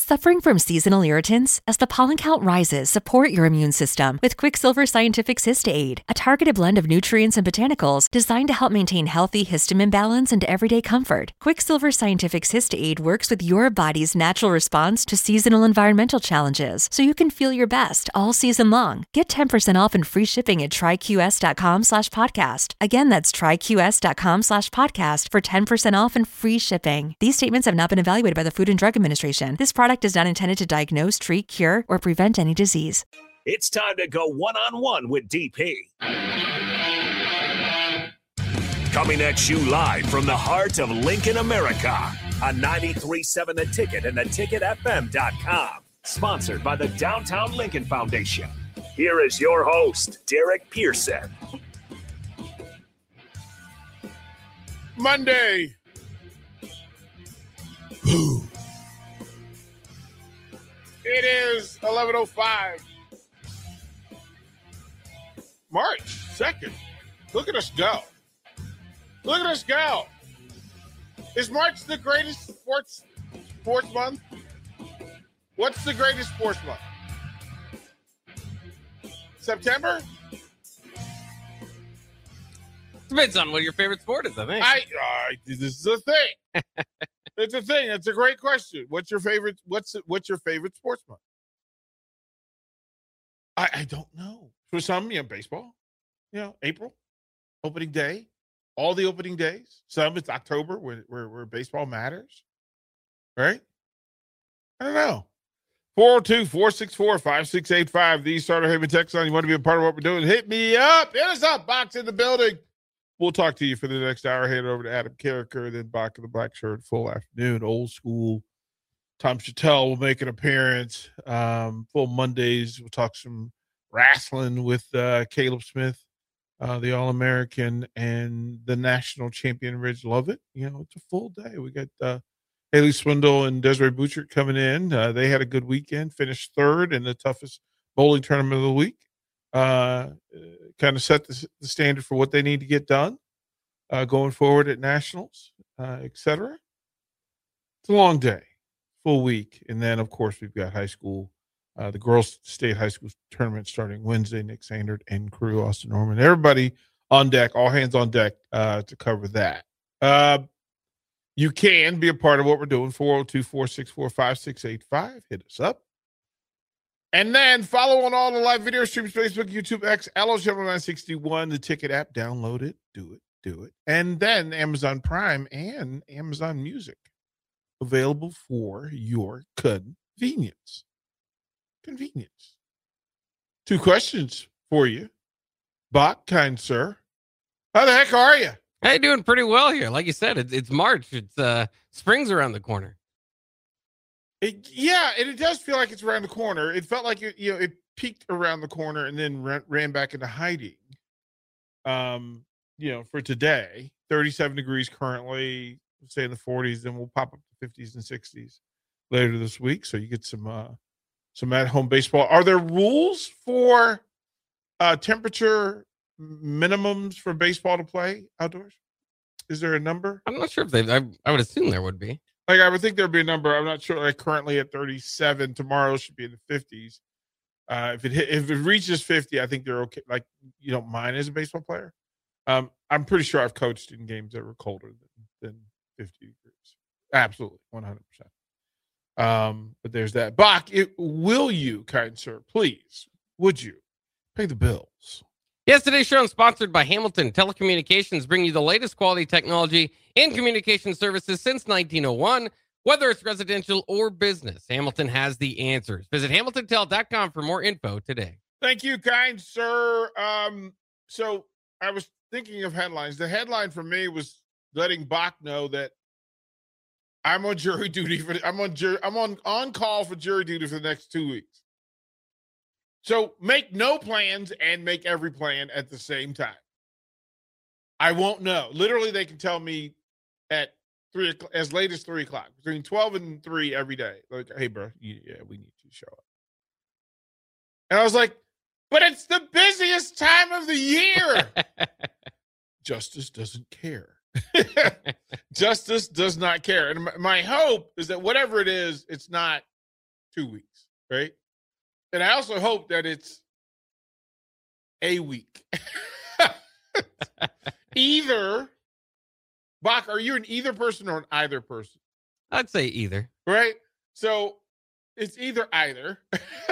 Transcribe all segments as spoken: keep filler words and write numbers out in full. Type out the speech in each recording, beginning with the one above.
Suffering from seasonal irritants? As the pollen count rises, support your immune system with Quicksilver Scientific Cyst Aid, a targeted blend of nutrients and botanicals designed to help maintain healthy histamine balance and everyday comfort. Quicksilver Scientific Cyst Aid works with your body's natural response to seasonal environmental challenges, so you can feel your best all season long. Get ten percent off and free shipping at tryqs.com slash podcast. Again, that's tryqs.com slash podcast for ten percent off and free shipping. These statements have not been evaluated by the Food and Drug Administration. This product is not intended to diagnose, treat, cure, or prevent any disease. It's time to go one-on-one with D P. Coming at you live from the heart of Lincoln, America on ninety-three point seven The Ticket and the ticket f m dot com. Sponsored by the Downtown Lincoln Foundation. Here is your host, Derek Pearson. Monday. It is eleven oh five. March second. Look at us go. Look at us go. Is March the greatest sports sports month? What's the greatest sports month? September? Depends on what your favorite sport is, I think. I, uh, this is a thing. It's a thing. It's a great question. What's your favorite? What's what's your favorite sports month? I, I don't know. For some, you know, baseball. You know, April, opening day, all the opening days. Some it's October, where where, where baseball matters. Right? I don't know. four oh two, four six four, five six eight five. The Starter Haven text line. You want to be a part of what we're doing? Hit me up. Hit us up. Box in the building. We'll talk to you for the next hour. Hand it over to Adam Carricker, then Bach in the Black Shirt, full afternoon, old school. Tom Chattel will make an appearance. Um, full Mondays, we'll talk some wrestling with uh, Caleb Smith, uh, the All-American, and the national champion, Ridge Lovett. You know, it's a full day. We got uh, Haley Swindle and Desiree Butchert coming in. Uh, they had a good weekend, finished third in the toughest bowling tournament of the week. Uh, kind of set the, the standard for what they need to get done uh, going forward at nationals, uh, et cetera. It's a long day, full week. And then, of course, we've got high school, uh, the girls' state high school tournament starting Wednesday. Nick Sandert and crew, Austin Norman, everybody on deck, all hands on deck uh, to cover that. Uh, you can be a part of what we're doing. four oh two, four six four, five six eight five. Hit us up. And then follow on all the live video streams, Facebook, YouTube, X, L O Channel nine sixty-one, the Ticket app. Download it. Do it. Do it. And then Amazon Prime and Amazon Music available for your convenience. Convenience. Two questions for you. Bach, kind sir. How the heck are you? Hey, doing pretty well here. Like you said, it's, it's March. It's uh, spring's around the corner. It, yeah, and it does feel like it's around the corner. It felt like it, you know, it peaked around the corner and then ran, ran back into hiding. Um, you know, for today, thirty-seven degrees currently, say in the forties, then we'll pop up to fifties and sixties later this week. So you get some uh, some at-home baseball. Are there rules for uh, temperature minimums for baseball to play outdoors? Is there a number? I'm not sure if they. I, I would assume there would be. Like, I would think there'd be a number. I'm not sure. Like, currently at thirty-seven, tomorrow should be in the fifties. Uh, if it hit, if it reaches fifty, I think they're okay. Like, you don't mind as a baseball player. Um, I'm pretty sure I've coached in games that were colder than, than fifty degrees. Absolutely, one hundred percent. Um, but there's that. Bach, it, will you, kind sir, please, would you pay the bills? Yes, today's show is sponsored by Hamilton Telecommunications, bringing you the latest quality technology in communication services since nineteen oh one. Whether it's residential or business, Hamilton has the answers. Visit hamilton tel dot com for more info today. Thank you, kind sir. Um, so I was thinking of headlines. The headline for me was letting Bach know that I'm on jury duty for. I'm on jury. I'm on on call for jury duty for the next two weeks. So make no plans and make every plan at the same time. I won't know. Literally, they can tell me at three o'clock, as late as three o'clock, between twelve and three every day. Like, hey, bro, yeah, we need you to show up. And I was like, but it's the busiest time of the year. Justice doesn't care. Justice does not care. And my, my hope is that whatever it is, it's not two weeks, right? And I also hope that it's a week. Either, Bach, are you an either person or an either person? I'd say either. Right? So it's either either.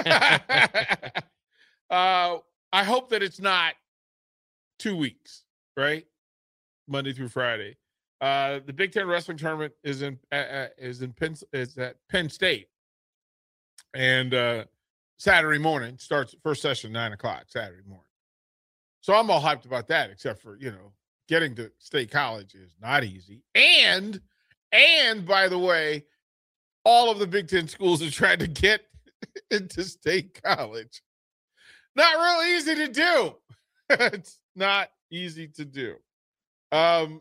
uh, I hope that it's not two weeks, right? Monday through Friday. Uh, the Big Ten Wrestling Tournament is in uh, is in Penn, is at Penn State, and uh, Saturday morning starts first session nine o'clock Saturday morning. So I'm all hyped about that, except for, you know, getting to State College is not easy. And, and by the way, all of the Big Ten schools are trying to get into State College. Not real easy to do. It's not easy to do. Um,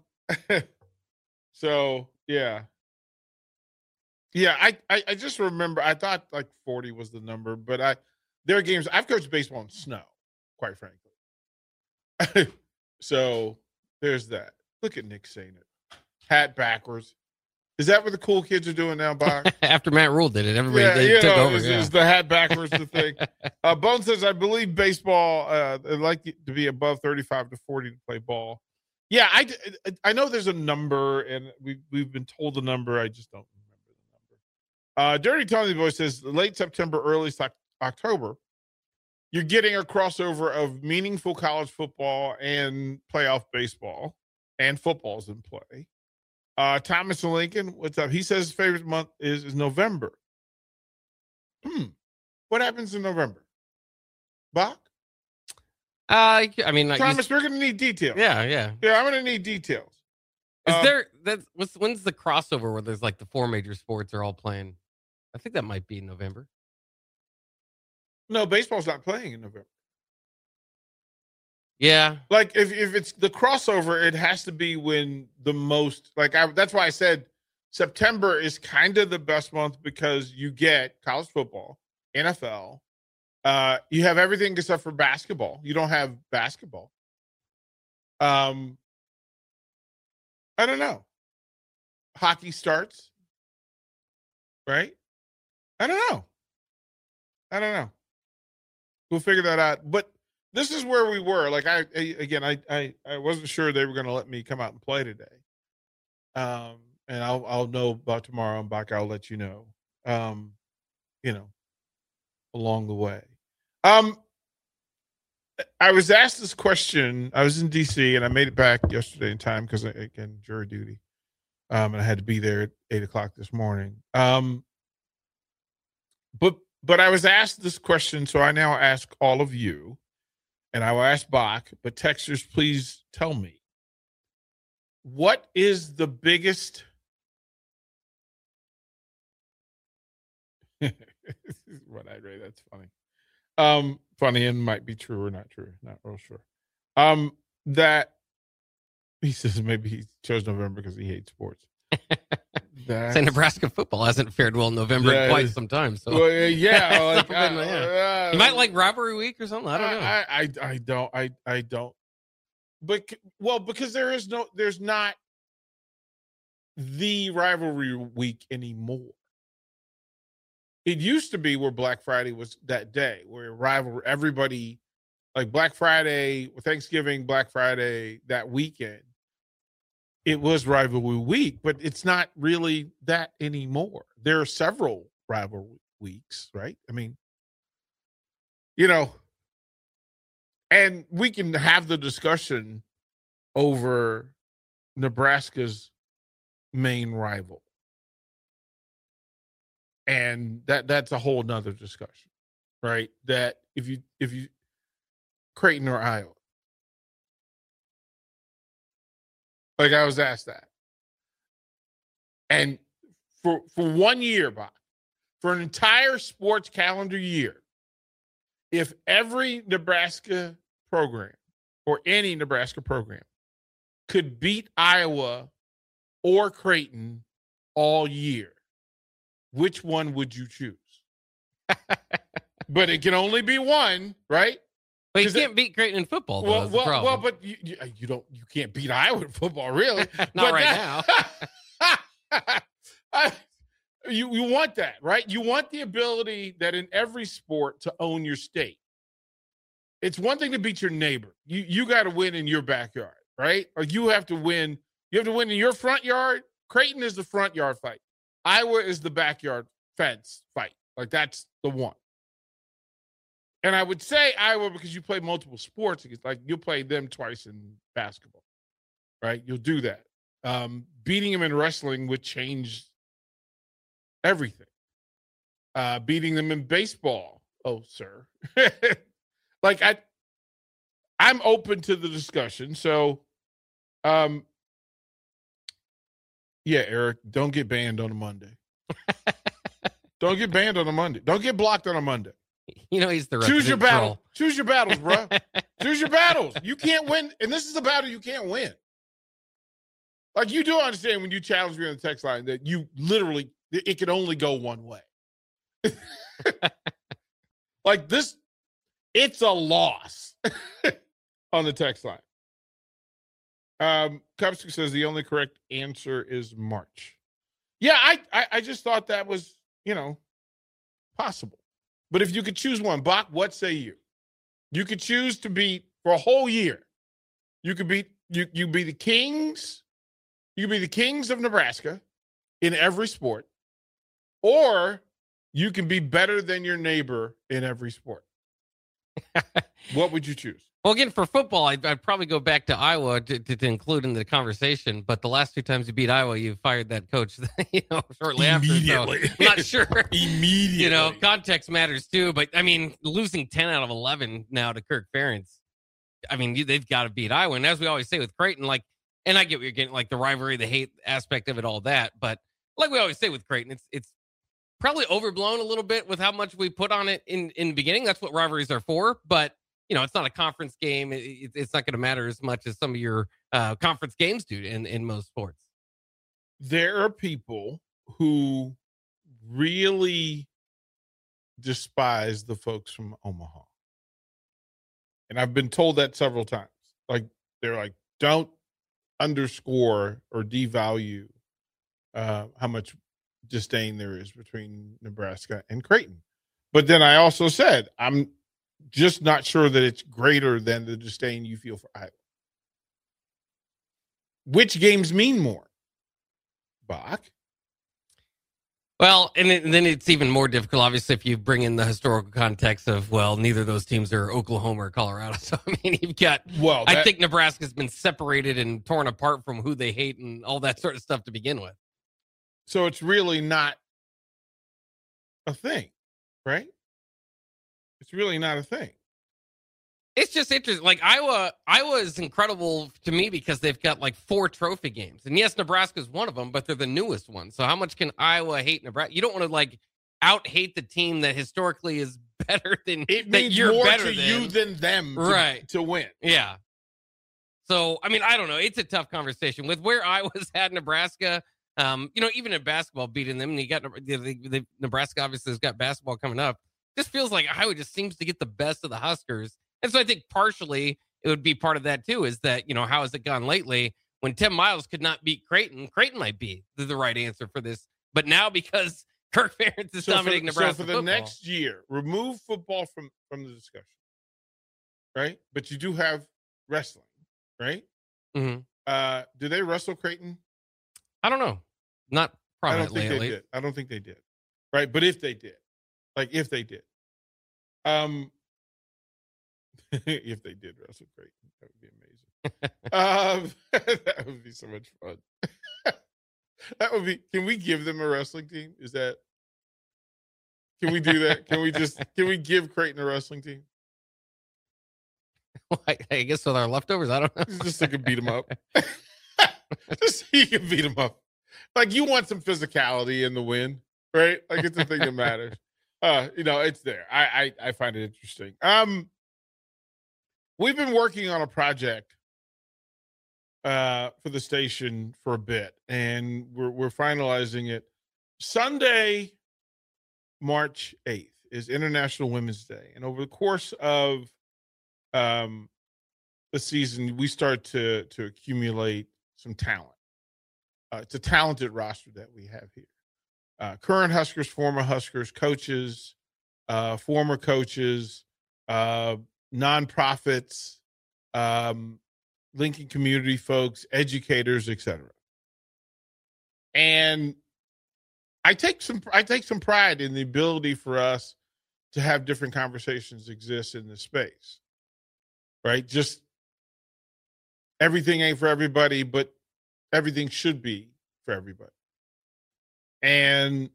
so yeah. Yeah, I, I, I just remember, I thought like forty was the number, but I, there are games, I've coached baseball in snow, quite frankly. So there's that. Look at Nick saying it. Hat backwards. Is that what the cool kids are doing now, Bob? After Matt Rule did it, everybody yeah, they you took know, over. Is, yeah. is the hat backwards the thing? Uh, Bone says, I believe baseball, uh, they'd like to be above thirty-five to forty to play ball. Yeah, I, I know there's a number, and we, we've been told the number. I just don't remember the number. Uh, Dirty Tony Boy says, late September, early October, you're getting a crossover of meaningful college football and playoff baseball, and football's in play. Uh, Thomas and Lincoln, what's up? He says his favorite month is, is November. Hmm. What happens in November? Bach? Uh, I mean, like Thomas, we're going to need details. Yeah, yeah. Yeah, I'm going to need details. Is um, there, that's, what's, when's the crossover where there's like the four major sports are all playing? I think that might be in November. No, baseball's not playing in November. Yeah. Like if, if it's the crossover, it has to be when the most, like I, that's why I said September is kind of the best month because you get college football, N F L. Uh, you have everything except for basketball. You don't have basketball. Um, I don't know. Hockey starts, right? I don't know. I don't know. We'll figure that out. But this is where we were. Like I, I again, I, I, I wasn't sure they were going to let me come out and play today. Um, and I'll, I'll know about tomorrow. I'm back. I'll let you know. Um, you know, along the way. Um, I was asked this question. I was in D C and I made it back yesterday in time because again, jury duty. Um, and I had to be there at eight o'clock this morning. Um, but but I was asked this question, so I now ask all of you. And I will ask Bach, but texters, please tell me. What is the biggest what I read, that's funny. Um, funny and might be true or not true. Not real sure. Um, that he says maybe he chose November because he hates sports. Say Nebraska football hasn't fared well in November in quite some time. So well, yeah, like, been, uh, yeah. Uh, you might like Robbery Week or something. I don't know. I, I, I don't. I, I don't. But well, because there is no, there's not the rivalry week anymore. It used to be where Black Friday was that day, where rival everybody, like Black Friday, Thanksgiving, Black Friday, that weekend. It was rivalry week, but it's not really that anymore. There are several rivalry weeks, right? I mean, you know, and we can have the discussion over Nebraska's main rival. And that that's a whole nother discussion, right? That if you, if you, Creighton or Iowa. Like I was asked that. And for for one year, Bob, for an entire sports calendar year, if every Nebraska program or any Nebraska program could beat Iowa or Creighton all year, which one would you choose? But it can only be one, right? But you can't it, beat Creighton in football. Though, well, well, well, but you, you you don't you can't beat Iowa in football, really. Not but right that, now. I, You you want that, right? You want the ability that in every sport to own your state. It's one thing to beat your neighbor. You you got to win in your backyard, right? Or you have to win. You have to win in your front yard. Creighton is the front yard fight. Iowa is the backyard fence fight. Like, that's the one. And I would say Iowa because you play multiple sports. It's like you'll play them twice in basketball, right? You'll do that. Um, beating them in wrestling would change everything. Uh, beating them in baseball. Oh, sir. Like, I, I'm open to the discussion. So, um, yeah, Eric, don't get banned on a Monday. Don't get banned on a Monday. Don't get blocked on a Monday. You know he's the choose your troll. battle. Choose your battles, bro. Choose your battles. You can't win, and this is a battle you can't win. Like, you do understand when you challenge me on the text line that you literally it can only go one way. Like this, it's a loss on the text line. Um, Cupstick says the only correct answer is March. Yeah, I, I I just thought that was, you know, possible. But if you could choose one, Bach, what say you? You could choose to beat for a whole year. You could beat you you be the Kings. You could be the Kings of Nebraska in every sport, or you can be better than your neighbor in every sport. What would you choose? Well, again, for football, I'd, I'd probably go back to Iowa to, to, to include in the conversation. But the last two times you beat Iowa, you fired that coach, you know, shortly Immediately. after. So I'm not sure. Immediately. You know, context matters too. But I mean, losing ten out of eleven now to Kirk Ferentz, I mean, you, they've got to beat Iowa. And as we always say with Creighton, like, and I get what you're getting, like the rivalry, the hate aspect of it, all that. But like we always say with Creighton, it's it's probably overblown a little bit with how much we put on it in, in the beginning. That's what rivalries are for. But, you know, it's not a conference game. It, it's not going to matter as much as some of your uh, conference games do in, in most sports. There are people who really despise the folks from Omaha. And I've been told that several times. Like, they're like, don't underscore or devalue uh, how much disdain there is between Nebraska and Creighton. But then I also said, I'm just not sure that it's greater than the disdain you feel for Iowa. Which games mean more? Bach? Well, and, it, and then it's even more difficult, obviously, if you bring in the historical context of, well, neither of those teams are Oklahoma or Colorado. So, I mean, you've got, well, that, I think Nebraska's been separated and torn apart from who they hate and all that sort of stuff to begin with. So it's really not a thing, right? It's really not a thing. It's just interesting. Like Iowa, Iowa is incredible to me because they've got like four trophy games. And yes, Nebraska is one of them, but they're the newest one. So how much can Iowa hate Nebraska? You don't want to like out hate the team that historically is better than it that means you're more better to than. you than them to, right. to win. Yeah. So, I mean, I don't know. It's a tough conversation with where Iowa's had Nebraska. Um, you know, even in basketball beating them, and you got the, the, the, Nebraska obviously has got basketball coming up. This feels like Iowa just seems to get the best of the Huskers. And so I think partially it would be part of that too, is that, you know, how has it gone lately? When Tim Miles could not beat Creighton, Creighton might be the, the right answer for this. But now because Kirk Ferentz is so dominating for, Nebraska So for the football, next year, remove football from, from the discussion, right? But you do have wrestling, right? Mm-hmm. Uh, do they wrestle Creighton? I don't know. Not I don't think they lately. did. I don't think they did. Right. But if they did, like if they did, um, if they did wrestle Creighton, that would be amazing. um, that would be so much fun. That would be, can we give them a wrestling team? Is that, can we do that? Can we just, can we give Creighton a wrestling team? Well, I, I guess with our leftovers, I don't know. Just so you can beat them up. Just so you can beat them up. Like, you want some physicality in the win, right? Like, it's the thing that matters. Uh, you know, it's there. I, I I find it interesting. Um, we've been working on a project uh for the station for a bit, and we're we're finalizing it. Sunday, March eighth is International Women's Day, and over the course of um the season, we start to to accumulate some talent. Uh, it's a talented roster that we have here. uh, current Huskers, former Huskers, coaches, uh, former coaches, uh, nonprofits, um, Lincoln community folks, educators, et cetera. And I take some I take some pride in the ability for us to have different conversations exist in this space, right? Just everything ain't for everybody, but everything should be for everybody. And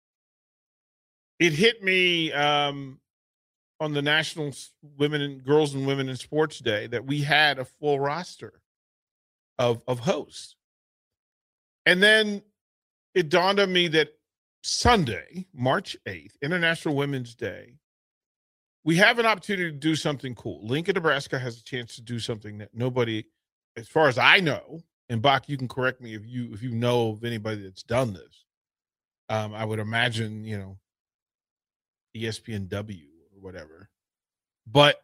it hit me um, on the National Women and Girls and Women in Sports Day that we had a full roster of of hosts. And then it dawned on me that Sunday, March eighth, International Women's Day, we have an opportunity to do something cool. Lincoln, Nebraska has a chance to do something that nobody, as far as I know, and Bach, you can correct me if you if you know of anybody that's done this. Um, I would imagine, you know, E S P N W or whatever. But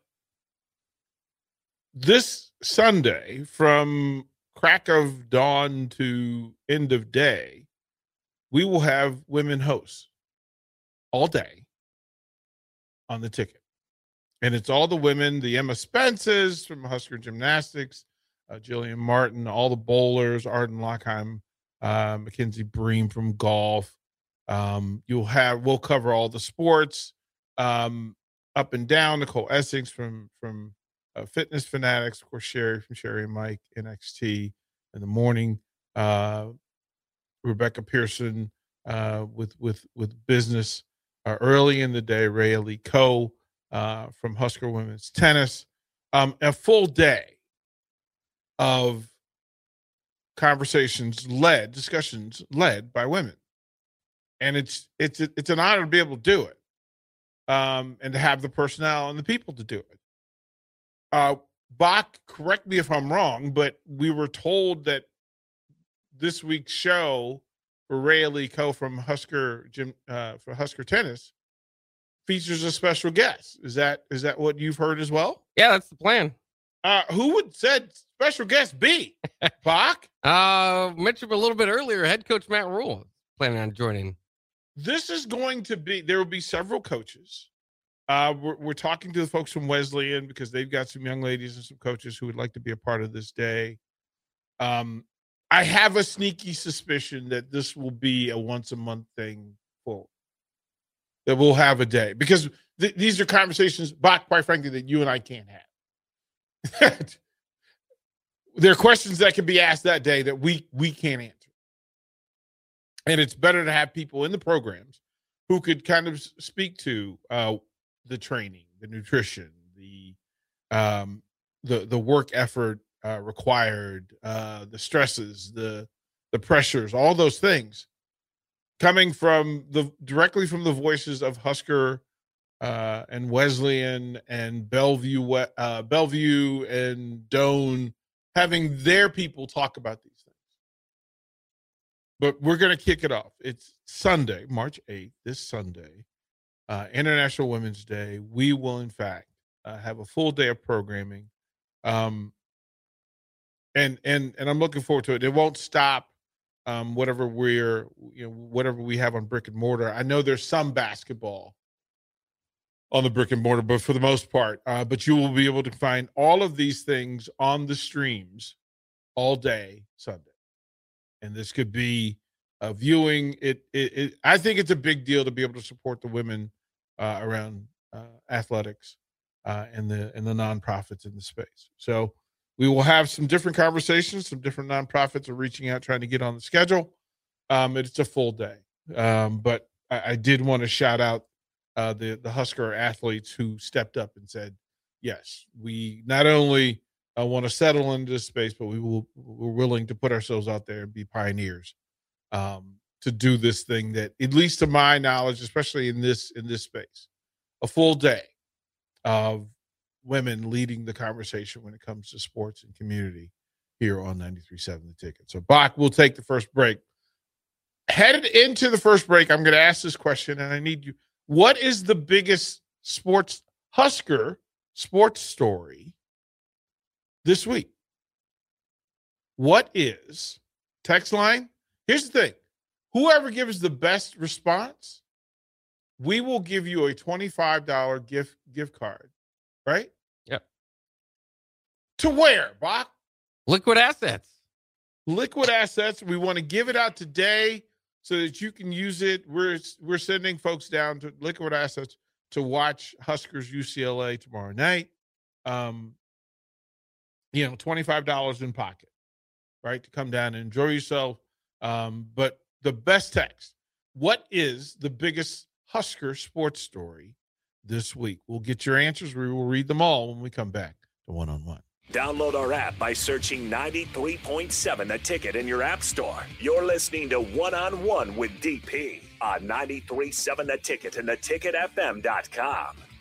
this Sunday, from crack of dawn to end of day, we will have women hosts all day on the ticket. And it's all the women, the Emma Spences from Husker Gymnastics, uh, Jillian Martin, all the bowlers, Arden Lockheim, uh, Mackenzie Bream from golf. Um, you'll have, we'll cover all the sports um, up and down. Nicole Essex from, from uh, Fitness Fanatics, of course, Sherry from Sherry and Mike, N X T in the morning. Uh, Rebecca Pearson uh, with with with business uh, early in the day. Rayleigh Coe uh, from Husker Women's Tennis. Um, a full day of conversations led, discussions led by women, and it's it's it's an honor to be able to do it, um, and to have the personnel and the people to do it. Uh, Bach, correct me if I'm wrong, but we were told that this week's show for Rayleigh Coe from Husker Gym, uh, for Husker Tennis features a special guest. Is that is that what you've heard as well? Yeah, that's the plan. Uh, who would said special guest be? Bach? Uh, mentioned a little bit earlier, head coach Matt Rule planning on joining. This is going to be, there will be several coaches. Uh, we're, we're talking to the folks from Wesleyan because they've got some young ladies and some coaches who would like to be a part of this day. Um, I have a sneaky suspicion that this will be a once a month thing for that we'll have a day because th- these are conversations, Bach, quite frankly, that you and I can't have. There are questions that can be asked that day that we we can't answer. And it's better to have people in the programs who could kind of speak to uh, the training, the nutrition, the um, the the work effort uh, required, uh, the stresses, the the pressures, all those things coming from the directly from the voices of Husker uh, and Wesleyan and Bellevue, uh, Bellevue and Doane, having their people talk about these things. But we're going to kick it off. It's Sunday, March eighth, this Sunday, uh, International Women's Day. We will, in fact, uh, have a full day of programming. Um, and and and I'm looking forward to it. It won't stop um, whatever we're, you know, whatever we have on brick and mortar. I know there's some basketball on the brick and mortar, but for the most part, uh, but you will be able to find all of these things on the streams all day Sunday. And this could be a viewing. It, it, it I think it's a big deal to be able to support the women uh, around uh, athletics uh, and the and the nonprofits in the space. So we will have some different conversations. Some different nonprofits are reaching out, trying to get on the schedule. Um, it's a full day, um, but I, I did want to shout out uh, the the Husker athletes who stepped up and said, "Yes, we not only uh, want to settle into this space, but we will we're willing to put ourselves out there and be pioneers um, to do this thing that, at least to my knowledge, especially in this in this space, a full day of women leading the conversation when it comes to sports and community here on ninety-three point seven The Ticket." So, Bach, we'll take the first break. Headed into the first break, I'm going to ask this question, and I need you. What is the biggest sports Husker sports story this week? What is text line? Here's the thing. Whoever gives the best response, we will give you a twenty-five dollars gift gift card, right? Yep. To where, Bach? Liquid Assets. Liquid Assets. We want to give it out today so that you can use it. We're we're sending folks down to Liquid Assets to watch Huskers U C L A tomorrow night. Um, you know, twenty-five dollars in pocket, right? To come down and enjoy yourself. Um, but the best text, what is the biggest Husker sports story this week? We'll get your answers. We will read them all when we come back to One-on-One. Download our app by searching ninety-three point seven The Ticket in your app store. You're listening to One-on-One with D P on ninety-three point seven The Ticket and the ticket f m dot com.